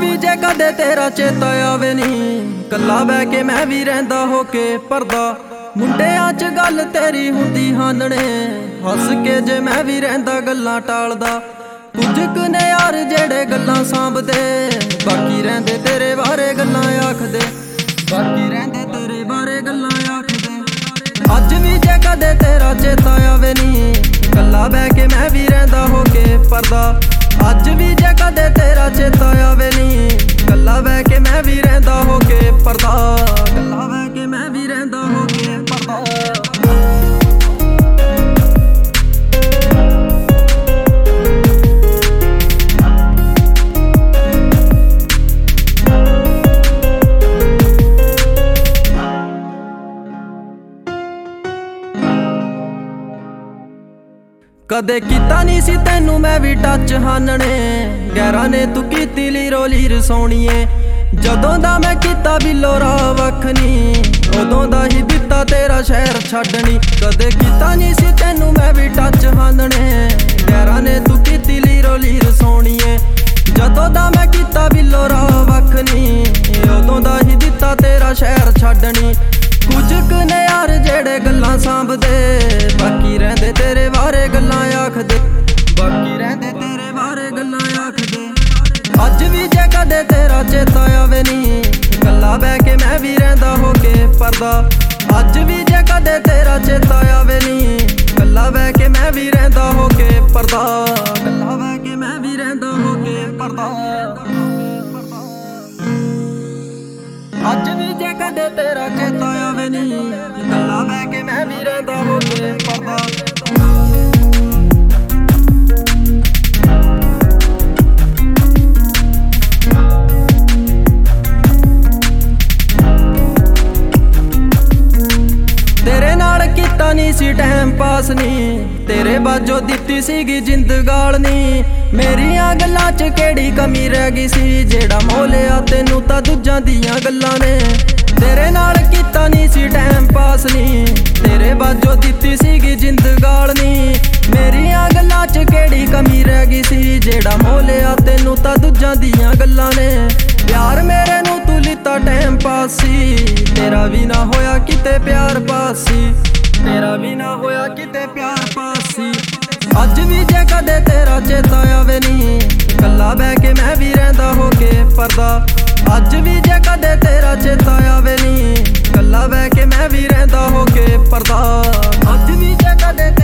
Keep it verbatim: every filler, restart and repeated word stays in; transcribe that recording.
ਵੀ ਜੇ ਕਦੇ ਤੇਰਾ ਚੇਤਾ ਆਵੇ ਨੀ, ਕੱਲਾ ਬਹਿ ਕੇ ਮੈਂ ਵੀ ਰਹਿੰਦਾ ਹੋ ਕੇ ਪਰਦਾ। ਮੁੰਡਿਆਂ 'ਚ ਗੱਲ ਤੇਰੀ ਹੁੰਦੀ ਹਾਨਣੇ, ਹੱਸ ਕੇ ਜੇ ਮੈਂ ਵੀ ਰਹਿੰਦਾ ਗੱਲਾਂ ਟਾਲਦਾ। ਕੁਝ ਕੁ ਨੇ ਯਾਰ ਜਿਹੜੇ ਗੱਲਾਂ ਸਾਂਭਦੇ, ਬਾਕੀ ਰਹਿੰਦੇ ਤੇਰੇ ਬਾਰੇ ਗੱਲਾਂ ਆਖਦੇ, ਬਾਕੀ ਰਹਿੰਦੇ ਤੇਰੇ ਬਾਰੇ ਗੱਲਾਂ ਆਖਦੇ। ਅੱਜ ਵੀ ਜੇ ਕਦੇ ਤੇਰਾ ਚੇਤਾ ਆਵੇ ਨੀ, ਕੱਲਾ ਬਹਿ ਕੇ ਮੈਂ ਵੀ ਰਹਿੰਦਾ ਹੋ ਕੇ ਪਰਦਾ। ਅੱਜ ਵੀ ਜੇ ਕਦੇ ਤੇਰਾ ਚੇਤਾ ਆਵੇ ਨੀ, ਕੱਲਾ ਬਹਿ ਕੇ ਮੈਂ ਵੀ ਰਹਿੰਦਾ ਹੋ ਕੇ ਪਰਦਾ, ਕੱਲਾ ਬਹਿ ਕੇ ਮੈਂ ਵੀ ਰਹਿੰਦਾ ਹੋ ਕੇ ਪਰਦਾ। ਕਦੇ ਕੀਤਾ ਨਹੀਂ ਸੀ ਤੈਨੂੰ ਮੈਂ ਵੀ ਟੱਚ ਹਾਨਣੇ, ਗੈਰਾਂ ਨੇ ਤੂੰ ਕੀਤੀ ਲੀਰੋ ਲੀਰ ਸੋਣੀਏ। ਜਦੋਂ ਦਾ ਮੈਂ ਕੀਤਾ ਬਿੱਲੋ ਰਾਹ ਵੱਖ ਨੀ, ਉਦੋਂ ਦਾ ਹੀ ਦਿੱਤਾ ਤੇਰਾ ਸ਼ਹਿਰ ਛੱਡਣੀ। ਕਦੇ ਕੀਤਾ ਨਹੀਂ ਸੀ ਤੈਨੂੰ ਮੈਂ ਵੀ ਟੱਚ ਹਾਨਣੇ, ਗੈਰਾਂ ਨੇ ਤੂੰ ਕੀਤੀ ਲੀਰੋ ਲੀਰ ਸੋਣੀਏ। ਜਦੋਂ ਦਾ ਮੈਂ ਕੀਤਾ ਬਿੱਲੋ ਰਾਹ ਵੱਖ ਨੀ, ਉਦੋਂ ਦਾ ਹੀ ਦਿੱਤਾ ਤੇਰਾ ਸ਼ਹਿਰ ਛੱਡਣੀ। ਕੁਝ ਕੁ ਨੇ ਯਾਰ ਜਿਹੜੇ ਗੱਲਾਂ ਸਾਂਭਦੇ, ਬਾਕੀ ਰਹਿੰਦੇ ਤੇਰੇ ਬਾਰੇ ਗੱਲਾਂ ਆਖਦੇ, ਬਾਕੀ ਰਹਿੰਦੇ ਤੇਰੇ ਬਾਰੇ ਗੱਲਾਂ ਆਖਦੇ। ਅੱਜ ਵੀ ਜੇ ਕਦੇ ਤੇਰਾ ਚੇਤਾ ਆਵੇ ਨੀ, ਕੱਲਾ ਬਹਿ ਕੇ ਮੈਂ ਵੀ ਰਹਿੰਦਾ ਹੋ ਕੇ ਪਰਦਾ। ਅੱਜ ਵੀ ਜੇ ਕਦੇ ਤੇਰਾ ਚੇਤਾ ਆਵੇ ਨੀ, ਕੱਲਾ ਬਹਿ ਕੇ ਮੈਂ ਵੀ ਰਹਿੰਦਾ ਹੋ ਕੇ ਪਰਦਾ, ਕੱਲਾ ਬਹਿ ਕੇ ਮੈਂ ਵੀ ਰਹਿੰਦਾ ਹੋ ਕੇ ਪਰਦਾ। ਅੱਜ ਵੀ ਜੇ ਕਦੇ ਤੇਰਾ ਚੇਤਾ ਆਵੇ ਨੀ, ਕੱਲਾ ਬਹਿ ਕੇ ਮੈਂ ਵੀ ਰਹਿੰਦਾ ਹੋ ਕੇ ਪਰਦਾ। ਤੇਰੇ ਨਾਲ ਕੀਤਾ ਨਹੀਂ ਸੀ ਟਾਈਮ ਪਾਸ ਨੀ, ਤੇਰੇ ਬਾਝੋਂ ਦਿੱਤੀ ਸੀਗੀ ਜਿੰਦ ਗਾਲਨੀ। ਮੇਰੀਆਂ ਗੱਲਾਂ 'ਚ ਕਿਹੜੀ ਕਮੀ ਰਹਿ ਗਈ ਸੀ, ਜਿਹੜਾ ਮੋਲਿਆ ਤੈਨੂੰ ਤਾਂ ਦੂਜਾਂ ਦੀਆਂ ਗੱਲਾਂ ਨੇ। ਤੇਰੇ ਨਾਲ ਕੀਤਾ ਨਹੀਂ ਸੀ ਟਾਈਮ ਪਾਸ ਨੀ, ਤੇਰੇ ਬਾਝੋਂ ਦਿੱਤੀ ਸੀਗੀ ਜਿੰਦ ਗਾਲਨੀ। ਮੇਰੀਆਂ ਗੱਲਾਂ 'ਚ ਕਿਹੜੀ ਕਮੀ ਰਹਿ ਗਈ ਸੀ, ਜਿਹੜਾ ਮੋਲਿਆ ਤੈਨੂੰ ਤਾਂ ਦੂਜਾਂ ਦੀਆਂ ਗੱਲਾਂ ਨੇ। ਪਿਆਰ ਮੇਰੇ ਨੂੰ ਤੂੰ ਲਿੱਤਾ ਟਾਈਮ ਪਾਸ ਸੀ, ਤੇਰਾ ਵੀ ਨਾ ਹੋਇਆ ਕਿਤੇ ਪਿਆਰ ਪਾਸ ਸੀ, ਤੇਰਾ ਵੀ ਨਾ ਹੋਇਆ ਕਿਤੇ ਪਿਆਰ ਪਾਸ ਸੀ। ਅੱਜ ਵੀ ਜੇ ਕਦੇ ਤੇਰਾ ਚੇਤਾ ਆਵੇ ਨੀ, ਕੱਲਾ ਬਹਿ ਕੇ ਮੈਂ ਵੀ ਰਹਿੰਦਾ ਹੋ ਕੇ ਪਰਦਾ। ਅੱਜ ਵੀ ਜੇ ਕਦੇ ਤੇਰਾ ਚੇਤਾ ਆਵੇ ਨੀ, ਕੱਲਾ ਬਹਿ ਕੇ ਮੈਂ ਵੀ ਰਹਿੰਦਾ ਹੋ ਕੇ ਪਰਦਾ। ਅੱਜ ਵੀ ਜੇ ਕਦੇ